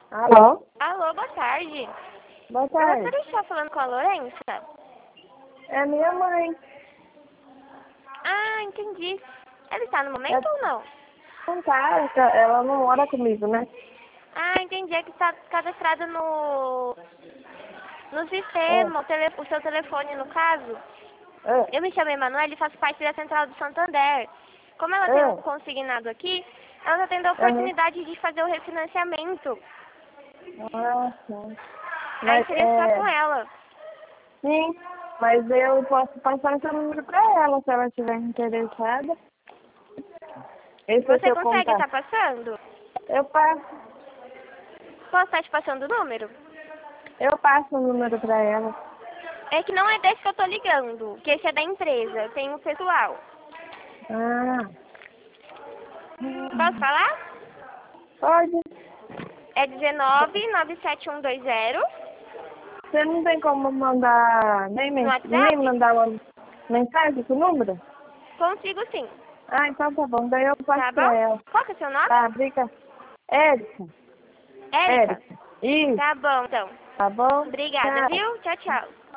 Alô? Alô, boa tarde. Boa Eu tarde. gostaria de estar falando com a Lourença. É minha mãe. Ah, entendi. Ela está no momento ou não? Não tá, ela não mora comigo, né? Ah, entendi. É que está cadastrada no É. sistema, o seu telefone, no caso. É. Eu me chamo Emanuele e faço parte da Central do Santander. Como ela tem um É. consignado aqui, ela está tendo a Uhum. oportunidade de fazer o refinanciamento. Ah, sim. Aí Mas, seria só com ela. sim, mas eu posso passar seu número pra ela, se ela estiver interessada. Esse é o Você seu consegue contato. estar passando? Eu passo. Posso estar te passando o número? Eu passo o número pra ela. É que não é desse que eu tô ligando, que esse é da empresa, eu tenho o pessoal. Ah. Posso falar? Pode. É 19 97120 Você não tem como mandar no nem WhatsApp? mandar uma mensagem com o número? Consigo sim, Ah, então tá bom. Daí eu passo tá pra bom? ela. Qual que é o seu nome? Tá, obrigada. Érica. Érica? Érica. Isso, Tá bom, então. tá bom? Obrigada, Tchau. viu? Tchau, tchau.